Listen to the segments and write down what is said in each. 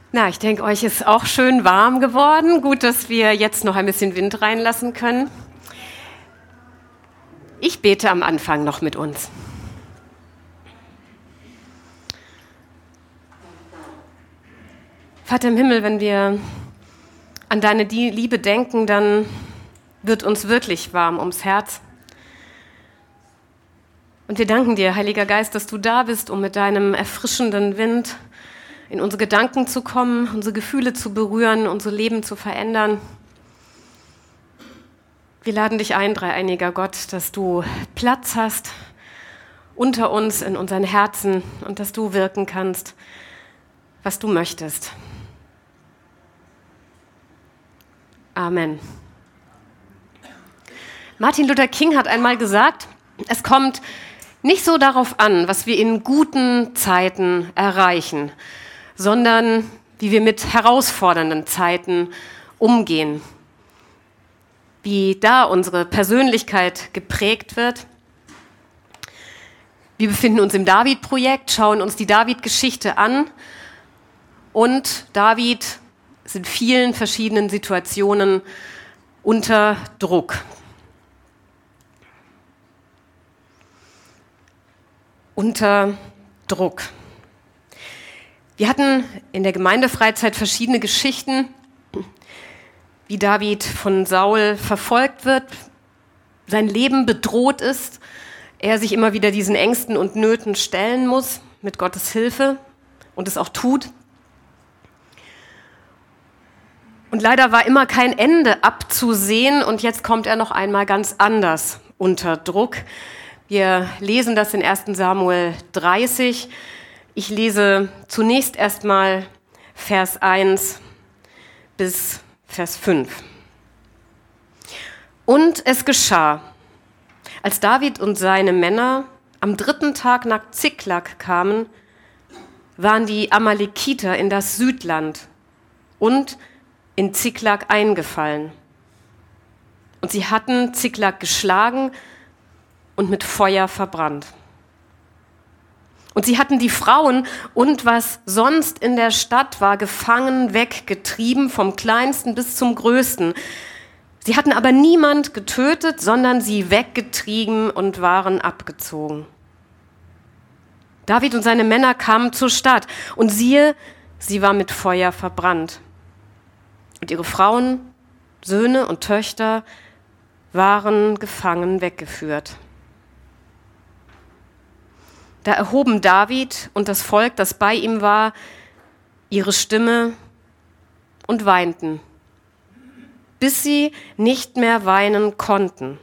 Na, ich denke, euch ist auch schön warm geworden. Gut, dass wir jetzt noch ein bisschen Wind reinlassen können. Ich bete am Anfang noch mit uns. Vater im Himmel, wenn wir an deine Liebe denken, dann wird uns wirklich warm ums Herz. Und wir danken dir, Heiliger Geist, dass du da bist, um mit deinem erfrischenden Wind in unsere Gedanken zu kommen, unsere Gefühle zu berühren, unser Leben zu verändern. Wir laden dich ein, dreieiniger Gott, dass du Platz hast unter uns, in unseren Herzen und dass du wirken kannst, was du möchtest. Amen. Martin Luther King hat einmal gesagt, es kommt nicht so darauf an, was wir in guten Zeiten erreichen, sondern wie wir mit herausfordernden Zeiten umgehen, wie da unsere Persönlichkeit geprägt wird. Wir befinden uns im David-Projekt, schauen uns die David-Geschichte an und David ist in vielen verschiedenen Situationen unter Druck. Unter Druck. Wir hatten in der Gemeindefreizeit verschiedene Geschichten, wie David von Saul verfolgt wird, sein Leben bedroht ist, er sich immer wieder diesen Ängsten und Nöten stellen muss, mit Gottes Hilfe und es auch tut. Und leider war immer kein Ende abzusehen und jetzt kommt er noch einmal ganz anders unter Druck. Wir lesen das in 1. Samuel 30. Ich lese zunächst erstmal Vers 1 bis Vers 5. Und es geschah, als David und seine Männer am 3. Tag nach Ziklag kamen, waren die Amalekiter in das Südland und in Ziklag eingefallen. Und sie hatten Ziklag geschlagen und mit Feuer verbrannt. Und sie hatten die Frauen und was sonst in der Stadt war, gefangen weggetrieben, vom Kleinsten bis zum Größten. Sie hatten aber niemand getötet, sondern sie weggetrieben und waren abgezogen. David und seine Männer kamen zur Stadt und siehe, sie war mit Feuer verbrannt. Und ihre Frauen, Söhne und Töchter waren gefangen weggeführt. Da erhoben David und das Volk, das bei ihm war, ihre Stimme und weinten, bis sie nicht mehr weinen konnten.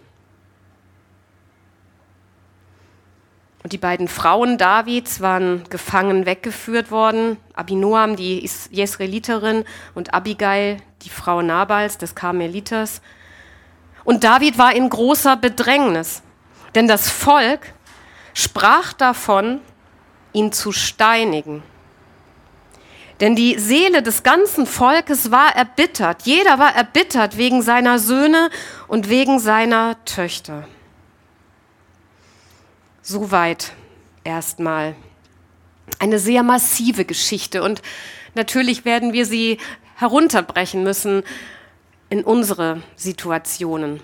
Und die beiden Frauen Davids waren gefangen weggeführt worden, Abinoam, die Jesreeliterin, und Abigail, die Frau Nabals, des Karmeliters. Und David war in großer Bedrängnis, denn das Volk sprach davon, ihn zu steinigen. Denn die Seele des ganzen Volkes war erbittert. Jeder war erbittert wegen seiner Söhne und wegen seiner Töchter. Soweit erstmal eine sehr massive Geschichte. Und natürlich werden wir sie herunterbrechen müssen in unsere Situationen.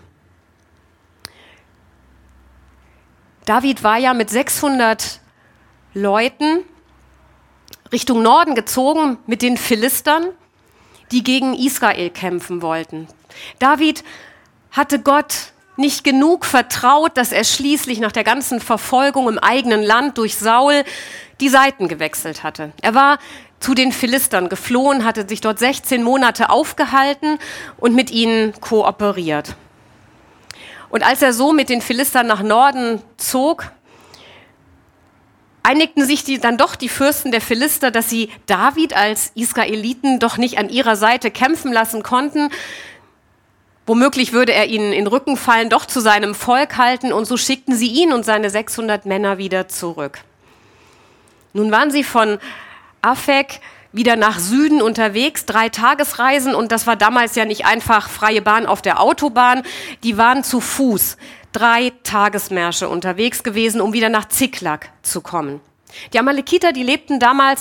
David war ja mit 600 Leuten Richtung Norden gezogen mit den Philistern, die gegen Israel kämpfen wollten. David hatte Gott nicht genug vertraut, dass er schließlich nach der ganzen Verfolgung im eigenen Land durch Saul die Seiten gewechselt hatte. Er war zu den Philistern geflohen, hatte sich dort 16 Monate aufgehalten und mit ihnen kooperiert. Und als er so mit den Philistern nach Norden zog, einigten sich dann doch die Fürsten der Philister, dass sie David als Israeliten doch nicht an ihrer Seite kämpfen lassen konnten. Womöglich würde er ihnen in den Rücken fallen, doch zu seinem Volk halten. Und so schickten sie ihn und seine 600 Männer wieder zurück. Nun waren sie von Afek wieder nach Süden unterwegs, 3 Tagesreisen, und das war damals ja nicht einfach freie Bahn auf der Autobahn. Die waren zu Fuß 3 Tagesmärsche unterwegs gewesen, um wieder nach Ziklag zu kommen. Die Amalekiter, die lebten damals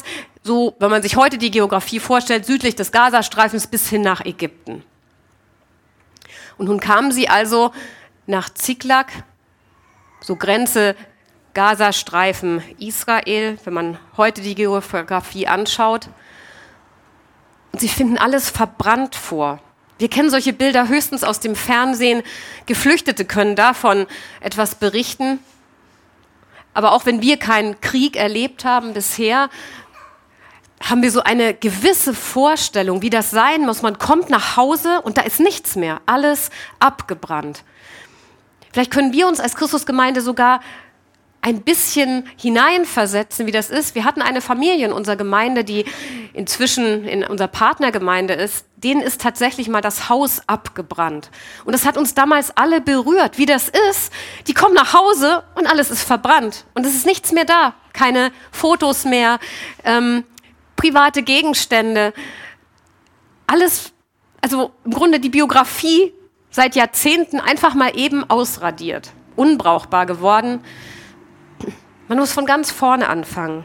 so, wenn man sich heute die Geografie vorstellt, südlich des Gazastreifens bis hin nach Ägypten. Und nun kamen sie also nach Ziklag, so Grenze Gazastreifen Israel, wenn man heute die Geografie anschaut. Und sie finden alles verbrannt vor. Wir kennen solche Bilder höchstens aus dem Fernsehen. Geflüchtete können davon etwas berichten. Aber auch wenn wir keinen Krieg erlebt haben bisher, haben wir so eine gewisse Vorstellung, wie das sein muss. Man kommt nach Hause und da ist nichts mehr, alles abgebrannt. Vielleicht können wir uns als Christusgemeinde sogar ein bisschen hineinversetzen, wie das ist. Wir hatten eine Familie in unserer Gemeinde, die inzwischen in unserer Partnergemeinde ist. Denen ist tatsächlich mal das Haus abgebrannt. Und das hat uns damals alle berührt, wie das ist. Die kommen nach Hause und alles ist verbrannt. Und es ist nichts mehr da. Keine Fotos mehr, private Gegenstände. Alles, also im Grunde die Biografie seit Jahrzehnten einfach mal eben ausradiert. Unbrauchbar geworden. Man muss von ganz vorne anfangen.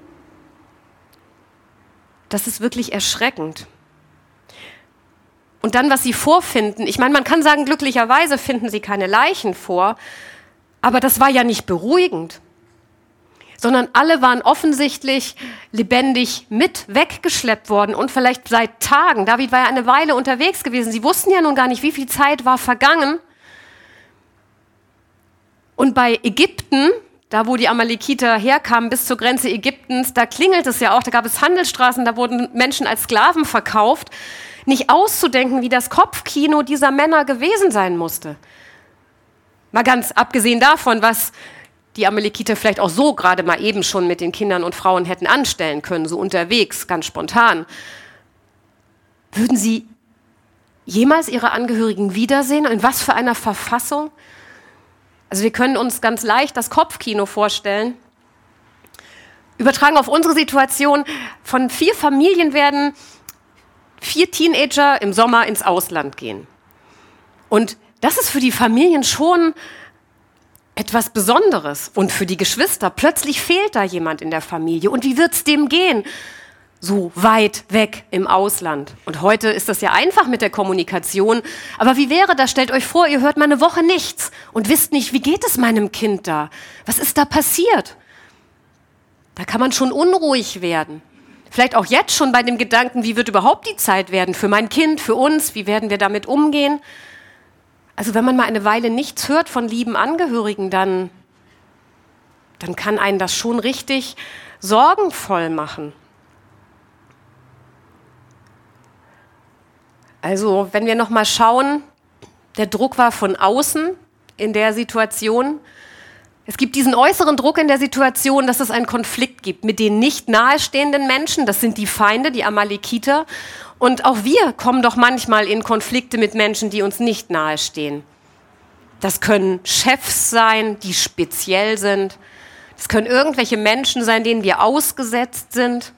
Das ist wirklich erschreckend. Und dann, was sie vorfinden, ich meine, man kann sagen, glücklicherweise finden sie keine Leichen vor, aber das war ja nicht beruhigend, sondern alle waren offensichtlich lebendig mit weggeschleppt worden und vielleicht seit Tagen. David war ja eine Weile unterwegs gewesen. Sie wussten ja nun gar nicht, wie viel Zeit war vergangen. Und bei Ägypten, da wo die Amalekiter herkamen, bis zur Grenze Ägyptens, da klingelt es ja auch, da gab es Handelsstraßen, da wurden Menschen als Sklaven verkauft. Nicht auszudenken, wie das Kopfkino dieser Männer gewesen sein musste. Mal ganz abgesehen davon, was die Amalekiter vielleicht auch so gerade mal eben schon mit den Kindern und Frauen hätten anstellen können, so unterwegs, ganz spontan. Würden sie jemals ihre Angehörigen wiedersehen? In was für einer Verfassung? Also wir können uns ganz leicht das Kopfkino vorstellen. Übertragen auf unsere Situation, von 4 Familien werden 4 Teenager im Sommer ins Ausland gehen. Und das ist für die Familien schon etwas Besonderes. Und für die Geschwister, plötzlich fehlt da jemand in der Familie. Und wie wird's dem gehen? So weit weg im Ausland. Und heute ist das ja einfach mit der Kommunikation. Aber wie wäre das? Stellt euch vor, ihr hört mal eine Woche nichts und wisst nicht, wie geht es meinem Kind da? Was ist da passiert? Da kann man schon unruhig werden. Vielleicht auch jetzt schon bei dem Gedanken, wie wird überhaupt die Zeit werden für mein Kind, für uns? Wie werden wir damit umgehen? Also wenn man mal eine Weile nichts hört von lieben Angehörigen, dann kann einen das schon richtig sorgenvoll machen. Also wenn wir noch mal schauen, der Druck war von außen in der Situation. Es gibt diesen äußeren Druck in der Situation, dass es einen Konflikt gibt mit den nicht nahestehenden Menschen. Das sind die Feinde, die Amalekiter. Und auch wir kommen doch manchmal in Konflikte mit Menschen, die uns nicht nahestehen. Das können Chefs sein, die speziell sind. Das können irgendwelche Menschen sein, denen wir ausgesetzt sind.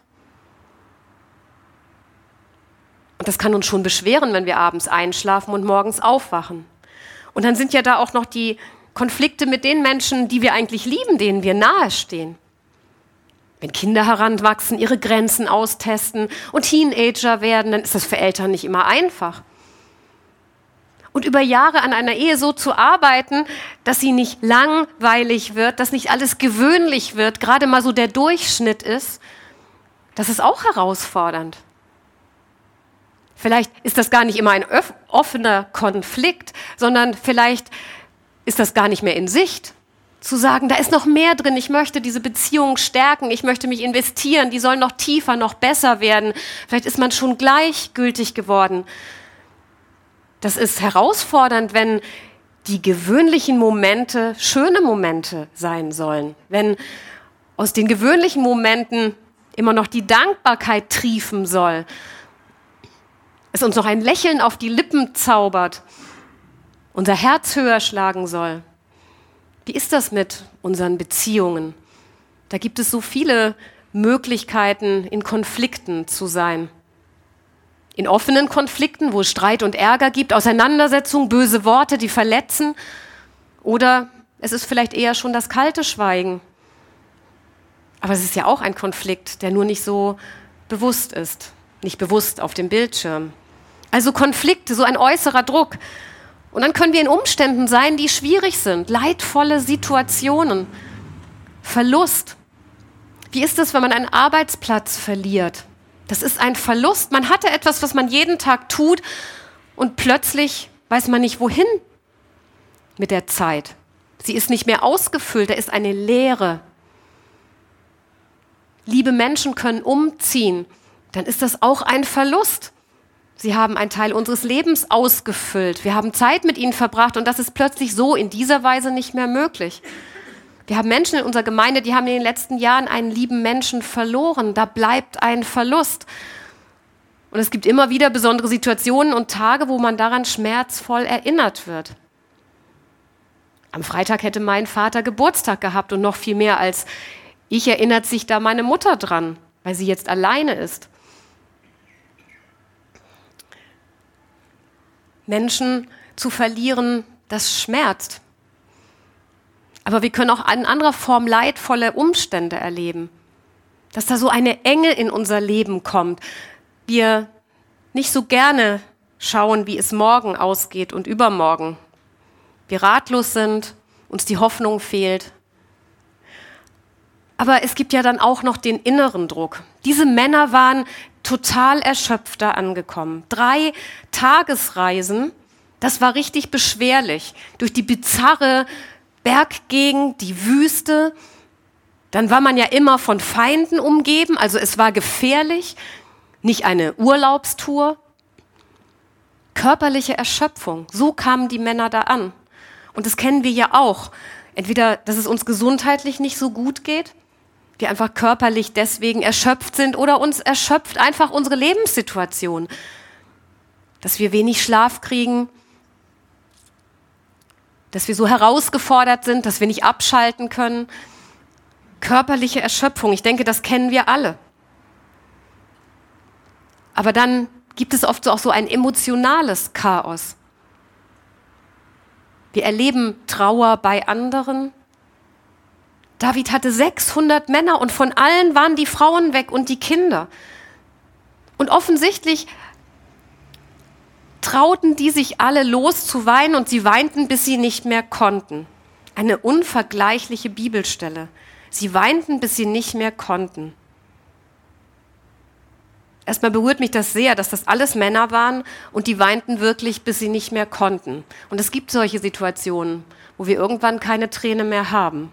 Und das kann uns schon beschweren, wenn wir abends einschlafen und morgens aufwachen. Und dann sind ja da auch noch die Konflikte mit den Menschen, die wir eigentlich lieben, denen wir nahestehen. Wenn Kinder heranwachsen, ihre Grenzen austesten und Teenager werden, dann ist das für Eltern nicht immer einfach. Und über Jahre an einer Ehe so zu arbeiten, dass sie nicht langweilig wird, dass nicht alles gewöhnlich wird, gerade mal so der Durchschnitt ist, das ist auch herausfordernd. Vielleicht ist das gar nicht immer ein offener Konflikt, sondern vielleicht ist das gar nicht mehr in Sicht. Zu sagen, da ist noch mehr drin, ich möchte diese Beziehungen stärken, ich möchte mich investieren, die sollen noch tiefer, noch besser werden. Vielleicht ist man schon gleichgültig geworden. Das ist herausfordernd, wenn die gewöhnlichen Momente schöne Momente sein sollen. Wenn aus den gewöhnlichen Momenten immer noch die Dankbarkeit triefen soll. Es uns noch ein Lächeln auf die Lippen zaubert, unser Herz höher schlagen soll. Wie ist das mit unseren Beziehungen? Da gibt es so viele Möglichkeiten, in Konflikten zu sein. In offenen Konflikten, wo es Streit und Ärger gibt, Auseinandersetzungen, böse Worte, die verletzen. Oder es ist vielleicht eher schon das kalte Schweigen. Aber es ist ja auch ein Konflikt, der nur nicht so bewusst ist, nicht bewusst auf dem Bildschirm. Also Konflikte, so ein äußerer Druck. Und dann können wir in Umständen sein, die schwierig sind, leidvolle Situationen, Verlust. Wie ist es, wenn man einen Arbeitsplatz verliert? Das ist ein Verlust. Man hatte etwas, was man jeden Tag tut und plötzlich weiß man nicht, wohin mit der Zeit. Sie ist nicht mehr ausgefüllt, da ist eine Leere. Liebe Menschen können umziehen, dann ist das auch ein Verlust. Sie haben einen Teil unseres Lebens ausgefüllt. Wir haben Zeit mit ihnen verbracht und das ist plötzlich so in dieser Weise nicht mehr möglich. Wir haben Menschen in unserer Gemeinde, die haben in den letzten Jahren einen lieben Menschen verloren. Da bleibt ein Verlust. Und es gibt immer wieder besondere Situationen und Tage, wo man daran schmerzvoll erinnert wird. Am Freitag hätte mein Vater Geburtstag gehabt und noch viel mehr als ich erinnert sich da meine Mutter dran, weil sie jetzt alleine ist. Menschen zu verlieren, das schmerzt. Aber wir können auch in anderer Form leidvolle Umstände erleben. Dass da so eine Enge in unser Leben kommt. Wir nicht so gerne schauen, wie es morgen ausgeht und übermorgen. Wir ratlos sind, uns die Hoffnung fehlt. Aber es gibt ja dann auch noch den inneren Druck. Diese Männer waren total erschöpft da angekommen. 3 Tagesreisen, das war richtig beschwerlich. Durch die bizarre Berggegend, die Wüste. Dann war man ja immer von Feinden umgeben, also es war gefährlich. Nicht eine Urlaubstour. Körperliche Erschöpfung, so kamen die Männer da an. Und das kennen wir ja auch. Entweder, dass es uns gesundheitlich nicht so gut geht, wir einfach körperlich deswegen erschöpft sind oder uns erschöpft einfach unsere Lebenssituation. Dass wir wenig Schlaf kriegen, dass wir so herausgefordert sind, dass wir nicht abschalten können. Körperliche Erschöpfung, ich denke, das kennen wir alle. Aber dann gibt es oft auch so ein emotionales Chaos. Wir erleben Trauer bei anderen. David hatte 600 Männer und von allen waren die Frauen weg und die Kinder. Und offensichtlich trauten die sich alle los zu weinen und sie weinten, bis sie nicht mehr konnten. Eine unvergleichliche Bibelstelle. Sie weinten, bis sie nicht mehr konnten. Erstmal berührt mich das sehr, dass das alles Männer waren und die weinten wirklich, bis sie nicht mehr konnten. Und es gibt solche Situationen, wo wir irgendwann keine Träne mehr haben.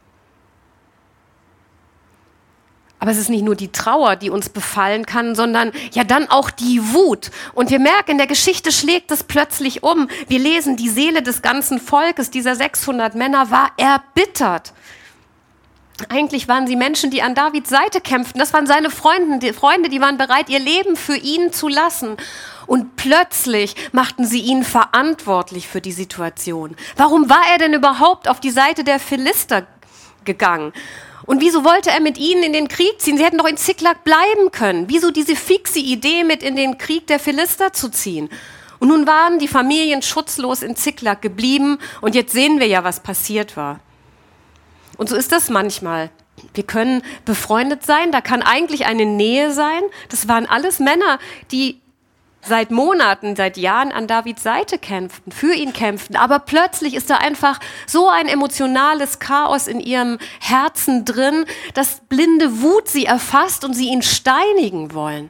Aber es ist nicht nur die Trauer, die uns befallen kann, sondern ja dann auch die Wut. Und wir merken, in der Geschichte schlägt es plötzlich um. Wir lesen, die Seele des ganzen Volkes, dieser 600 Männer, war erbittert. Eigentlich waren sie Menschen, die an Davids Seite kämpften. Das waren seine Freunde, die waren bereit, ihr Leben für ihn zu lassen. Und plötzlich machten sie ihn verantwortlich für die Situation. Warum war er denn überhaupt auf die Seite der Philister gegangen? Und wieso wollte er mit ihnen in den Krieg ziehen? Sie hätten doch in Ziklag bleiben können. Wieso diese fixe Idee, mit in den Krieg der Philister zu ziehen? Und nun waren die Familien schutzlos in Ziklag geblieben und jetzt sehen wir ja, was passiert war. Und so ist das manchmal. Wir können befreundet sein, da kann eigentlich eine Nähe sein. Das waren alles Männer, die seit Monaten, seit Jahren an Davids Seite kämpften, für ihn kämpften. Aber plötzlich ist da einfach so ein emotionales Chaos in ihrem Herzen drin, dass blinde Wut sie erfasst und sie ihn steinigen wollen.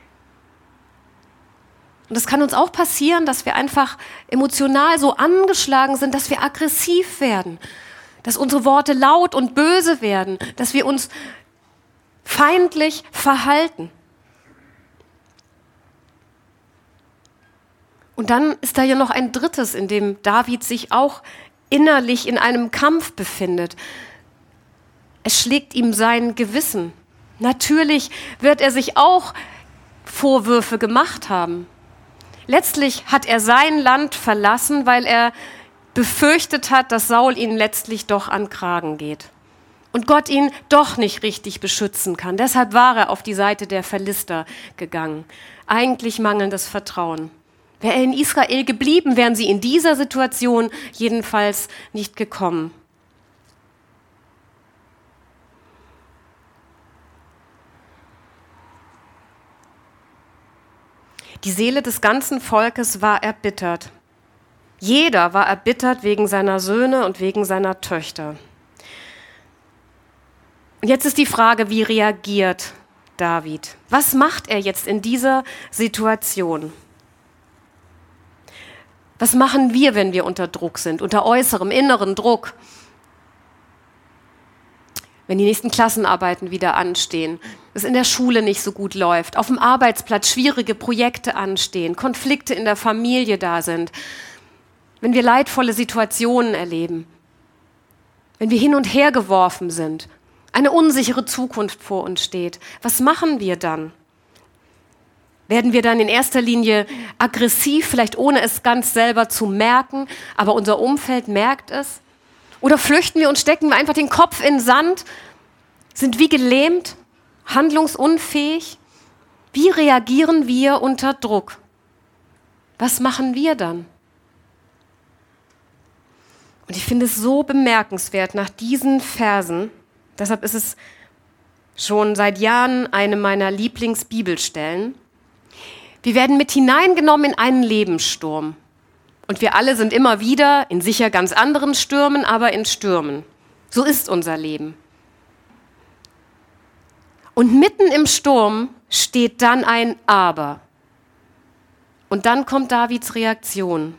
Und das kann uns auch passieren, dass wir einfach emotional so angeschlagen sind, dass wir aggressiv werden, dass unsere Worte laut und böse werden, dass wir uns feindlich verhalten. Und dann ist da ja noch ein drittes, in dem David sich auch innerlich in einem Kampf befindet. Es schlägt ihm sein Gewissen. Natürlich wird er sich auch Vorwürfe gemacht haben. Letztlich hat er sein Land verlassen, weil er befürchtet hat, dass Saul ihn letztlich doch an den Kragen geht und Gott ihn doch nicht richtig beschützen kann. Deshalb war er auf die Seite der Philister gegangen. Eigentlich mangelndes Vertrauen. Wäre er in Israel geblieben, wären sie in dieser Situation jedenfalls nicht gekommen. Die Seele des ganzen Volkes war erbittert. Jeder war erbittert wegen seiner Söhne und wegen seiner Töchter. Und jetzt ist die Frage, wie reagiert David? Was macht er jetzt in dieser Situation? Was machen wir, wenn wir unter Druck sind, unter äußerem, inneren Druck? Wenn die nächsten Klassenarbeiten wieder anstehen, es in der Schule nicht so gut läuft, auf dem Arbeitsplatz schwierige Projekte anstehen, Konflikte in der Familie da sind, wenn wir leidvolle Situationen erleben, wenn wir hin und her geworfen sind, eine unsichere Zukunft vor uns steht, was machen wir dann? Werden wir dann in erster Linie aggressiv, vielleicht ohne es ganz selber zu merken, aber unser Umfeld merkt es? Oder flüchten wir und stecken wir einfach den Kopf in den Sand, sind wie gelähmt, handlungsunfähig? Wie reagieren wir unter Druck? Was machen wir dann? Und ich finde es so bemerkenswert nach diesen Versen, deshalb ist es schon seit Jahren eine meiner Lieblingsbibelstellen. Wir werden mit hineingenommen in einen Lebenssturm. Und wir alle sind immer wieder in sicher ganz anderen Stürmen, aber in Stürmen. So ist unser Leben. Und mitten im Sturm steht dann ein Aber. Und dann kommt Davids Reaktion.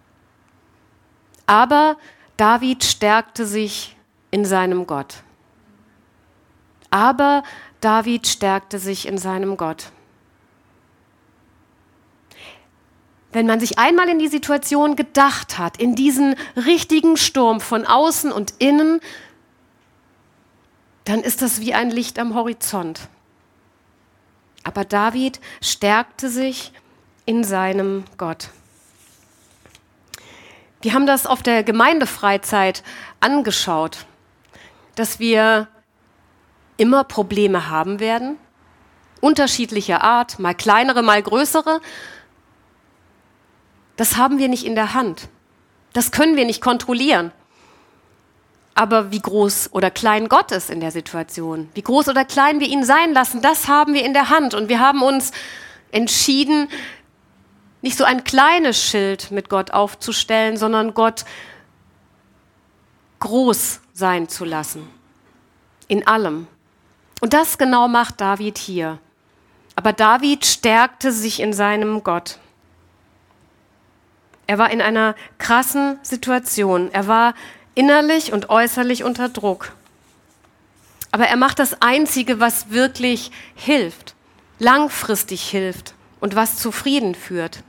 Aber David stärkte sich in seinem Gott. Aber David stärkte sich in seinem Gott. Wenn man sich einmal in die Situation gedacht hat, in diesen richtigen Sturm von außen und innen, dann ist das wie ein Licht am Horizont. Aber David stärkte sich in seinem Gott. Wir haben das auf der Gemeindefreizeit angeschaut, dass wir immer Probleme haben werden, unterschiedlicher Art, mal kleinere, mal größere. Das haben wir nicht in der Hand. Das können wir nicht kontrollieren. Aber wie groß oder klein Gott ist in der Situation, wie groß oder klein wir ihn sein lassen, das haben wir in der Hand. Und wir haben uns entschieden, nicht so ein kleines Schild mit Gott aufzustellen, sondern Gott groß sein zu lassen. In allem. Und das genau macht David hier. Aber David stärkte sich in seinem Gott. Er war in einer krassen Situation. Er war innerlich und äußerlich unter Druck. Aber er macht das Einzige, was wirklich hilft, langfristig hilft und was zu Frieden führt.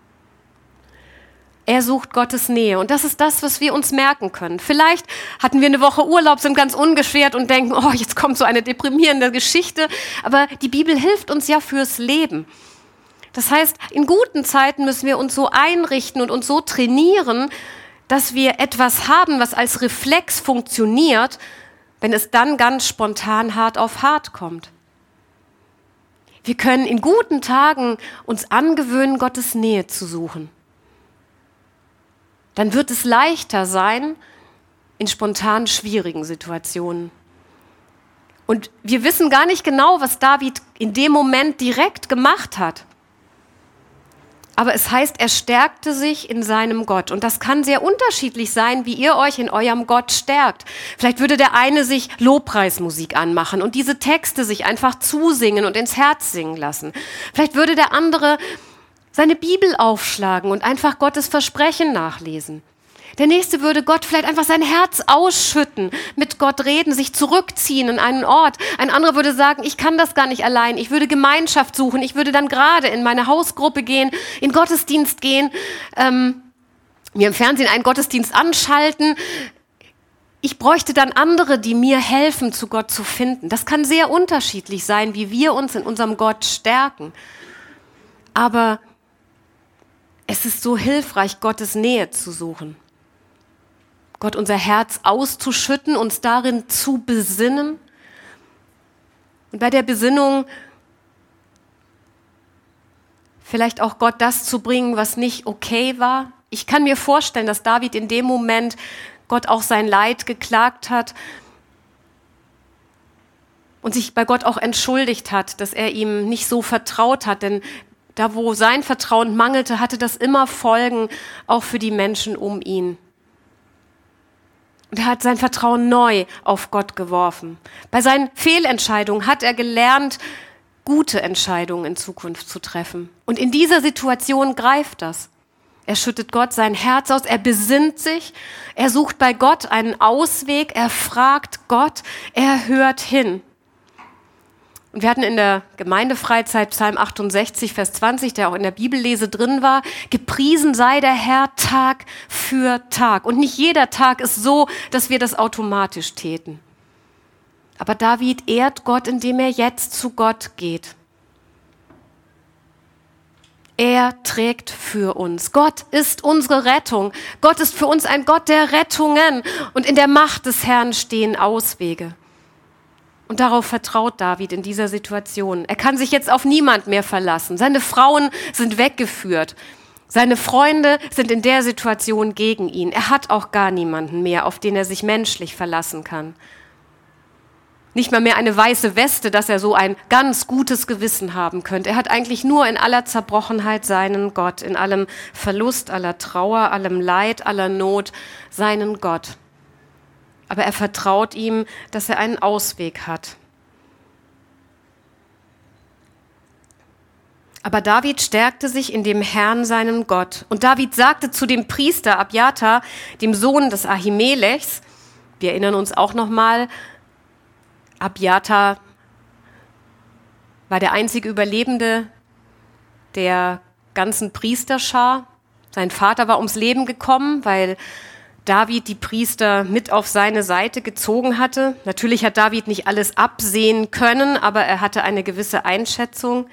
Er sucht Gottes Nähe und das ist das, was wir uns merken können. Vielleicht hatten wir eine Woche Urlaub, sind ganz ungeschwert und denken, oh, jetzt kommt so eine deprimierende Geschichte. Aber die Bibel hilft uns ja fürs Leben. Das heißt, in guten Zeiten müssen wir uns so einrichten und uns so trainieren, dass wir etwas haben, was als Reflex funktioniert, wenn es dann ganz spontan hart auf hart kommt. Wir können in guten Tagen uns angewöhnen, Gottes Nähe zu suchen. Dann wird es leichter sein in spontan schwierigen Situationen. Und wir wissen gar nicht genau, was David in dem Moment direkt gemacht hat. Aber es heißt, er stärkte sich in seinem Gott. Und das kann sehr unterschiedlich sein, wie ihr euch in eurem Gott stärkt. Vielleicht würde der eine sich Lobpreismusik anmachen und diese Texte sich einfach zusingen und ins Herz singen lassen. Vielleicht würde der andere seine Bibel aufschlagen und einfach Gottes Versprechen nachlesen. Der nächste würde Gott vielleicht einfach sein Herz ausschütten, mit Gott reden, sich zurückziehen in einen Ort. Ein anderer würde sagen, ich kann das gar nicht allein, ich würde Gemeinschaft suchen, ich würde dann gerade in meine Hausgruppe gehen, in Gottesdienst gehen, mir im Fernsehen einen Gottesdienst anschalten. Ich bräuchte dann andere, die mir helfen, zu Gott zu finden. Das kann sehr unterschiedlich sein, wie wir uns in unserem Gott stärken. Aber es ist so hilfreich, Gottes Nähe zu suchen. Gott unser Herz auszuschütten, uns darin zu besinnen. Und bei der Besinnung vielleicht auch Gott das zu bringen, was nicht okay war. Ich kann mir vorstellen, dass David in dem Moment Gott auch sein Leid geklagt hat und sich bei Gott auch entschuldigt hat, dass er ihm nicht so vertraut hat, denn Da, wo sein Vertrauen mangelte, hatte das immer Folgen, auch für die Menschen um ihn. Und er hat sein Vertrauen neu auf Gott geworfen. Bei seinen Fehlentscheidungen hat er gelernt, gute Entscheidungen in Zukunft zu treffen. Und in dieser Situation greift das. Er schüttet Gott sein Herz aus, er besinnt sich, er sucht bei Gott einen Ausweg, er fragt Gott, er hört hin. Und wir hatten in der Gemeindefreizeit Psalm 68, Vers 20, der auch in der Bibellese drin war, gepriesen sei der Herr Tag für Tag. Und nicht jeder Tag ist so, dass wir das automatisch täten. Aber David ehrt Gott, indem er jetzt zu Gott geht. Er trägt für uns. Gott ist unsere Rettung. Gott ist für uns ein Gott der Rettungen. Und in der Macht des Herrn stehen Auswege. Und darauf vertraut David in dieser Situation. Er kann sich jetzt auf niemand mehr verlassen. Seine Frauen sind weggeführt. Seine Freunde sind in der Situation gegen ihn. Er hat auch gar niemanden mehr, auf den er sich menschlich verlassen kann. Nicht mal mehr eine weiße Weste, dass er so ein ganz gutes Gewissen haben könnte. Er hat eigentlich nur in aller Zerbrochenheit seinen Gott, in allem Verlust, aller Trauer, allem Leid, aller Not, seinen Gott. Aber er vertraut ihm, dass er einen Ausweg hat. Aber David stärkte sich in dem Herrn, seinem Gott. Und David sagte zu dem Priester Abjatar, dem Sohn des Ahimelechs, wir erinnern uns auch nochmal, Abjatar war der einzige Überlebende der ganzen Priesterschar. Sein Vater war ums Leben gekommen, weil David die Priester mit auf seine Seite gezogen hatte. Natürlich hat David nicht alles absehen können, aber er hatte eine gewisse Einschätzung.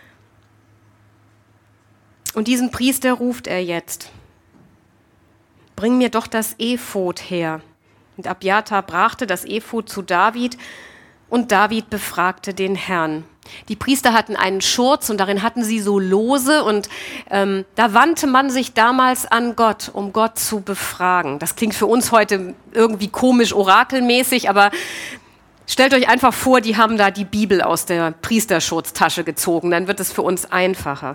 Und diesen Priester ruft er jetzt. Bring mir doch das Ephod her. Und Abjatar brachte das Ephod zu David und David befragte den Herrn. Die Priester hatten einen Schurz und darin hatten sie so Lose und da wandte man sich damals an Gott, um Gott zu befragen. Das klingt für uns heute irgendwie komisch, orakelmäßig, aber stellt euch einfach vor, die haben da die Bibel aus der Priesterschurztasche gezogen, dann wird es für uns einfacher.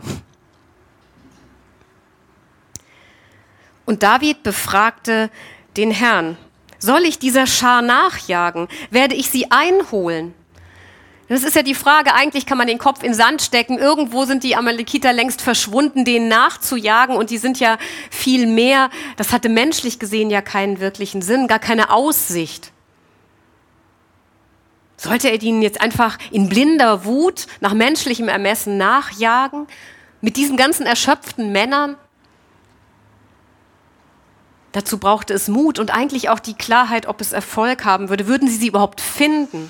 Und David befragte den Herrn. Soll ich dieser Schar nachjagen? Werde ich sie einholen? Das ist ja die Frage, eigentlich kann man den Kopf in den Sand stecken. Irgendwo sind die Amalekiter längst verschwunden, denen nachzujagen. Und die sind ja viel mehr. Das hatte menschlich gesehen ja keinen wirklichen Sinn, gar keine Aussicht. Sollte er ihnen jetzt einfach in blinder Wut nach menschlichem Ermessen nachjagen? Mit diesen ganzen erschöpften Männern? Dazu brauchte es Mut und eigentlich auch die Klarheit, ob es Erfolg haben würde. Würden sie überhaupt finden?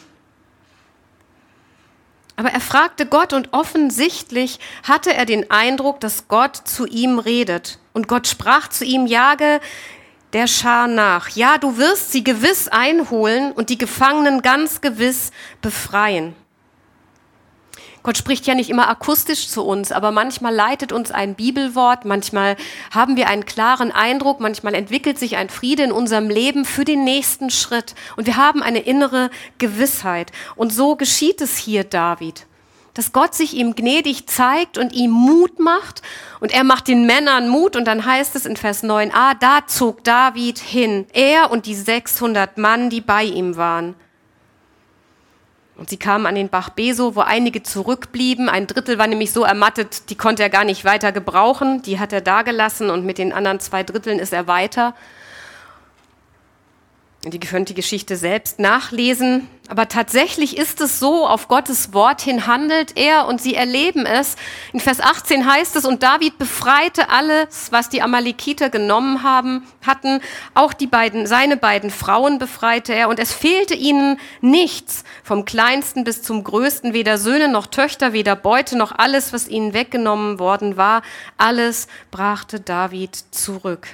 Aber er fragte Gott und offensichtlich hatte er den Eindruck, dass Gott zu ihm redet. Und Gott sprach zu ihm, jage der Schar nach. Ja, du wirst sie gewiss einholen und die Gefangenen ganz gewiss befreien. Gott spricht ja nicht immer akustisch zu uns, aber manchmal leitet uns ein Bibelwort, manchmal haben wir einen klaren Eindruck, manchmal entwickelt sich ein Friede in unserem Leben für den nächsten Schritt. Und wir haben eine innere Gewissheit. Und so geschieht es hier David, dass Gott sich ihm gnädig zeigt und ihm Mut macht. Und er macht den Männern Mut. Und dann heißt es in Vers 9a, da zog David hin, er und die 600 Mann, die bei ihm waren. Und sie kamen an den Bach Beso, wo einige zurückblieben. Ein Drittel war nämlich so ermattet, die konnte er gar nicht weiter gebrauchen. Die hat er da gelassen und mit den anderen 2 Dritteln ist er weiter. Und ihr könnt die Geschichte selbst nachlesen. Aber tatsächlich ist es so, auf Gottes Wort hin handelt er und sie erleben es. In Vers 18 heißt es, und David befreite alles, was die Amalekiter genommen hatten. Auch seine beiden Frauen befreite er. Und es fehlte ihnen nichts, vom Kleinsten bis zum Größten, weder Söhne noch Töchter, weder Beute noch alles, was ihnen weggenommen worden war. Alles brachte David zurück.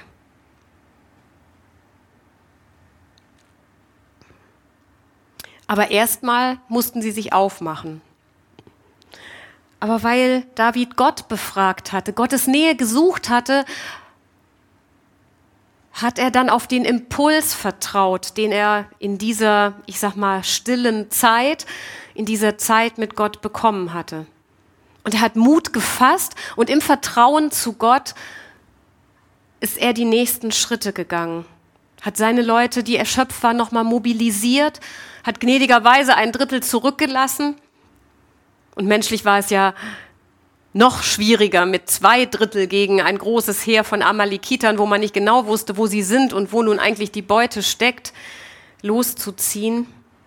Aber erstmal mussten sie sich aufmachen. Aber weil David Gott befragt hatte, Gottes Nähe gesucht hatte, hat er dann auf den Impuls vertraut, den er in dieser, stillen Zeit, in dieser Zeit mit Gott bekommen hatte. Und er hat Mut gefasst und im Vertrauen zu Gott ist er die nächsten Schritte gegangen. Hat seine Leute, die erschöpft waren, nochmal mobilisiert, hat gnädigerweise 1/3 zurückgelassen. Und menschlich war es ja noch schwieriger mit 2/3 gegen ein großes Heer von Amalekitern, wo man nicht genau wusste, wo sie sind und wo nun eigentlich die Beute steckt, loszuziehen.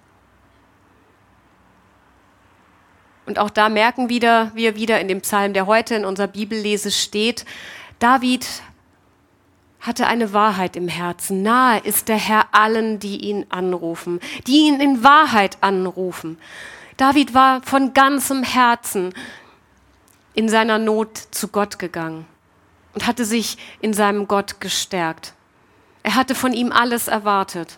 Und auch da merken wir wieder in dem Psalm, der heute in unserer Bibellese steht, David hatte eine Wahrheit im Herzen. Nahe ist der Herr allen, die ihn anrufen, die ihn in Wahrheit anrufen. David war von ganzem Herzen in seiner Not zu Gott gegangen und hatte sich in seinem Gott gestärkt. Er hatte von ihm alles erwartet.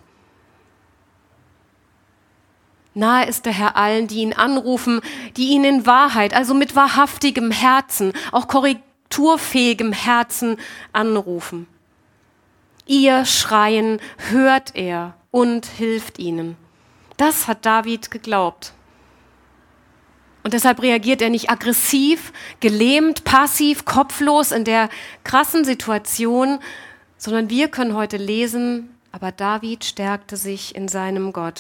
Nahe ist der Herr allen, die ihn anrufen, die ihn in Wahrheit, also mit wahrhaftigem Herzen, auch korrekturfähigem Herzen anrufen. Ihr Schreien hört er und hilft ihnen. Das hat David geglaubt. Und deshalb reagiert er nicht aggressiv, gelähmt, passiv, kopflos in der krassen Situation, sondern wir können heute lesen, aber David stärkte sich in seinem Gott.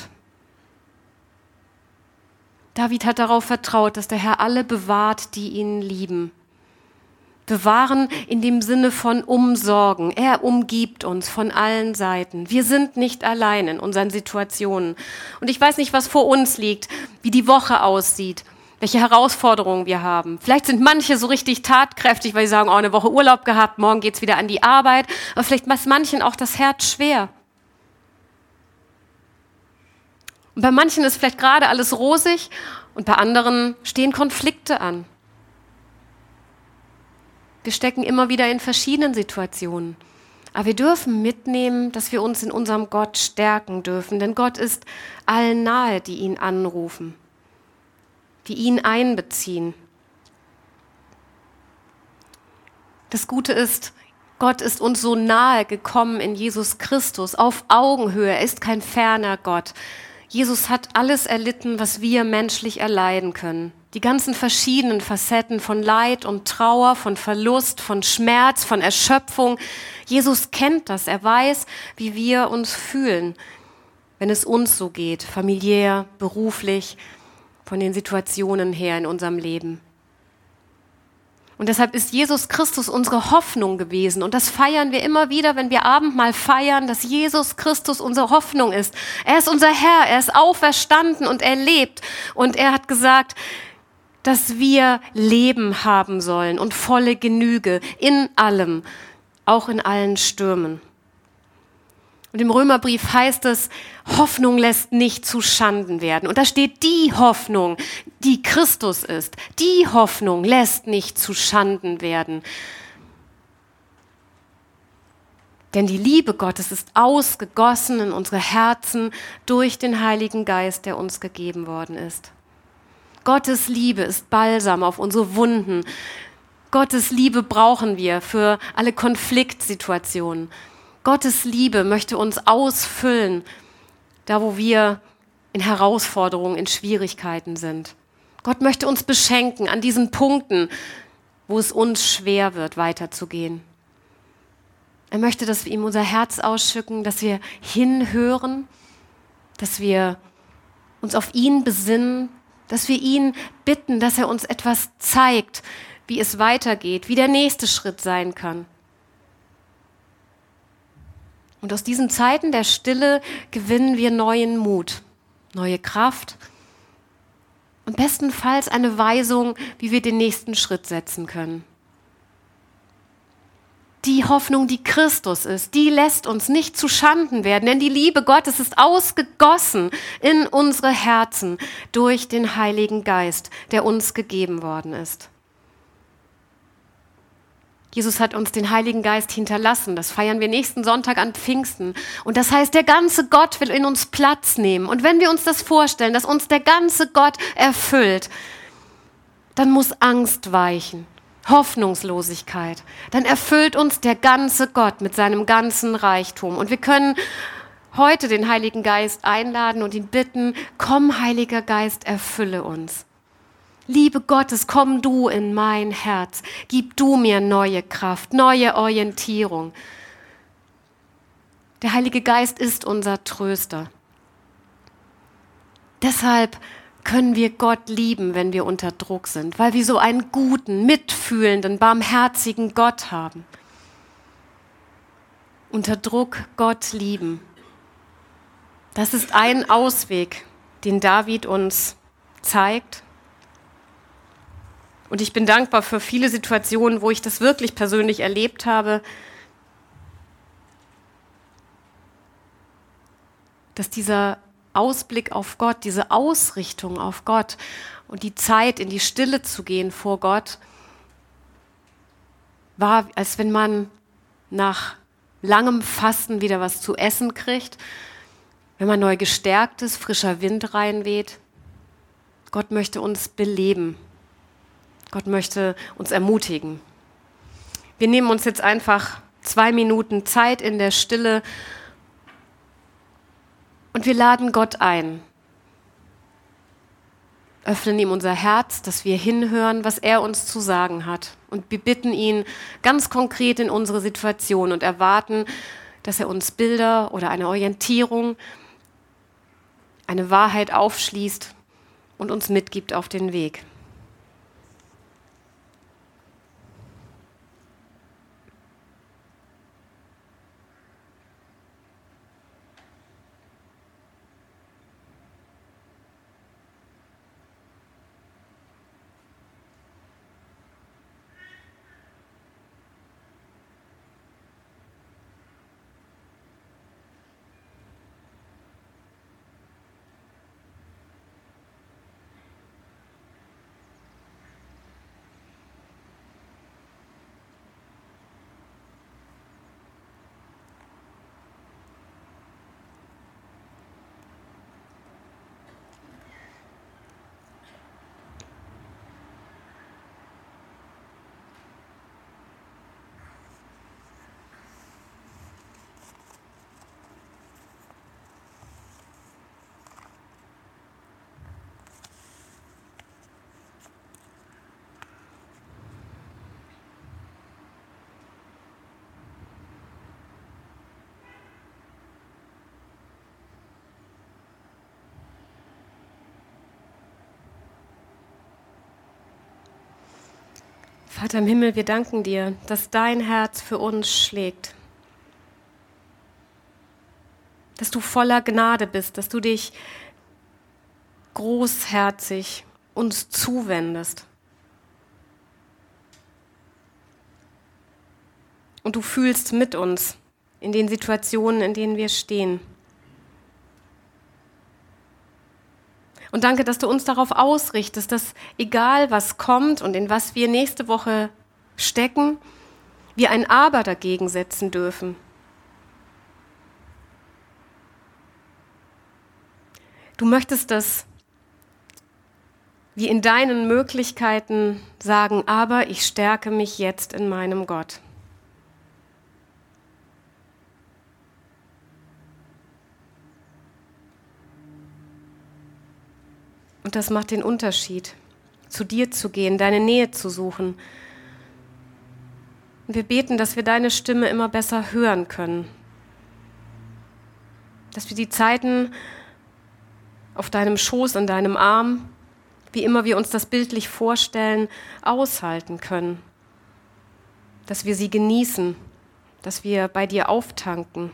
David hat darauf vertraut, dass der Herr alle bewahrt, die ihn lieben. Bewahren in dem Sinne von umsorgen. Er umgibt uns von allen Seiten. Wir sind nicht allein in unseren Situationen. Und ich weiß nicht, was vor uns liegt, wie die Woche aussieht, welche Herausforderungen wir haben. Vielleicht sind manche so richtig tatkräftig, weil sie sagen, oh, eine Woche Urlaub gehabt, morgen geht's wieder an die Arbeit. Aber vielleicht macht manchen auch das Herz schwer. Und bei manchen ist vielleicht gerade alles rosig und bei anderen stehen Konflikte an. Wir stecken immer wieder in verschiedenen Situationen. Aber wir dürfen mitnehmen, dass wir uns in unserem Gott stärken dürfen. Denn Gott ist allen nahe, die ihn anrufen, die ihn einbeziehen. Das Gute ist, Gott ist uns so nahe gekommen in Jesus Christus, auf Augenhöhe. Er ist kein ferner Gott. Jesus hat alles erlitten, was wir menschlich erleiden können. Die ganzen verschiedenen Facetten von Leid und Trauer, von Verlust, von Schmerz, von Erschöpfung. Jesus kennt das. Er weiß, wie wir uns fühlen, wenn es uns so geht, familiär, beruflich, von den Situationen her in unserem Leben. Und deshalb ist Jesus Christus unsere Hoffnung gewesen. Und das feiern wir immer wieder, wenn wir Abendmahl feiern, dass Jesus Christus unsere Hoffnung ist. Er ist unser Herr, er ist auferstanden und er lebt. Und er hat gesagt, dass wir Leben haben sollen und volle Genüge in allem, auch in allen Stürmen. Und im Römerbrief heißt es, Hoffnung lässt nicht zu Schanden werden. Und da steht die Hoffnung, die Christus ist. Die Hoffnung lässt nicht zu Schanden werden. Denn die Liebe Gottes ist ausgegossen in unsere Herzen durch den Heiligen Geist, der uns gegeben worden ist. Gottes Liebe ist Balsam auf unsere Wunden. Gottes Liebe brauchen wir für alle Konfliktsituationen. Gottes Liebe möchte uns ausfüllen, da wo wir in Herausforderungen, in Schwierigkeiten sind. Gott möchte uns beschenken an diesen Punkten, wo es uns schwer wird, weiterzugehen. Er möchte, dass wir ihm unser Herz ausschütten, dass wir hinhören, dass wir uns auf ihn besinnen, dass wir ihn bitten, dass er uns etwas zeigt, wie es weitergeht, wie der nächste Schritt sein kann. Und aus diesen Zeiten der Stille gewinnen wir neuen Mut, neue Kraft und bestenfalls eine Weisung, wie wir den nächsten Schritt setzen können. Die Hoffnung, die Christus ist, die lässt uns nicht zu Schanden werden, denn die Liebe Gottes ist ausgegossen in unsere Herzen durch den Heiligen Geist, der uns gegeben worden ist. Jesus hat uns den Heiligen Geist hinterlassen. Das feiern wir nächsten Sonntag an Pfingsten. Und das heißt, der ganze Gott will in uns Platz nehmen. Und wenn wir uns das vorstellen, dass uns der ganze Gott erfüllt, dann muss Angst weichen, Hoffnungslosigkeit. Dann erfüllt uns der ganze Gott mit seinem ganzen Reichtum. Und wir können heute den Heiligen Geist einladen und ihn bitten, komm, Heiliger Geist, erfülle uns. Liebe Gottes, komm du in mein Herz. Gib du mir neue Kraft, neue Orientierung. Der Heilige Geist ist unser Tröster. Deshalb können wir Gott lieben, wenn wir unter Druck sind, weil wir so einen guten, mitfühlenden, barmherzigen Gott haben. Unter Druck Gott lieben. Das ist ein Ausweg, den David uns zeigt. Und ich bin dankbar für viele Situationen, wo ich das wirklich persönlich erlebt habe, dass dieser Ausblick auf Gott, diese Ausrichtung auf Gott und die Zeit, in die Stille zu gehen vor Gott, war, als wenn man nach langem Fasten wieder was zu essen kriegt, wenn man neu gestärkt ist, frischer Wind reinweht. Gott möchte uns beleben. Gott möchte uns ermutigen. Wir nehmen uns jetzt einfach 2 Minuten Zeit in der Stille und wir laden Gott ein. Öffnen ihm unser Herz, dass wir hinhören, was er uns zu sagen hat. Und wir bitten ihn ganz konkret in unsere Situation und erwarten, dass er uns Bilder oder eine Orientierung, eine Wahrheit aufschließt und uns mitgibt auf den Weg. Vater im Himmel, wir danken dir, dass dein Herz für uns schlägt. Dass du voller Gnade bist, dass du dich großherzig uns zuwendest. Und du fühlst mit uns in den Situationen, in denen wir stehen. Und danke, dass du uns darauf ausrichtest, dass egal was kommt und in was wir nächste Woche stecken, wir ein Aber dagegen setzen dürfen. Du möchtest, dass wir in deinen Möglichkeiten sagen, aber ich stärke mich jetzt in meinem Gott. Und das macht den Unterschied, zu dir zu gehen, deine Nähe zu suchen. Und wir beten, dass wir deine Stimme immer besser hören können. Dass wir die Zeiten auf deinem Schoß, an deinem Arm, wie immer wir uns das bildlich vorstellen, aushalten können. Dass wir sie genießen, dass wir bei dir auftanken.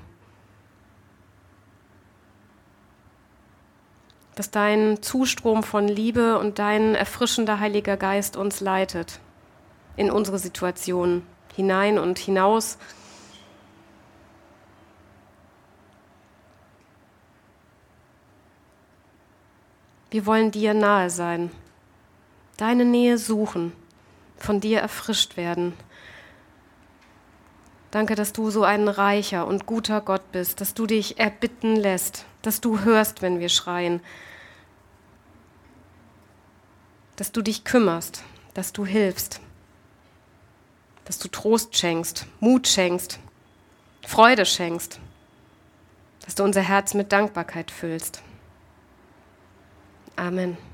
Dass dein Zustrom von Liebe und dein erfrischender Heiliger Geist uns leitet in unsere Situation hinein und hinaus. Wir wollen dir nahe sein, deine Nähe suchen, von dir erfrischt werden. Danke, dass du so ein reicher und guter Gott bist, dass du dich erbitten lässt, dass du hörst, wenn wir schreien, dass du dich kümmerst, dass du hilfst, dass du Trost schenkst, Mut schenkst, Freude schenkst, dass du unser Herz mit Dankbarkeit füllst. Amen.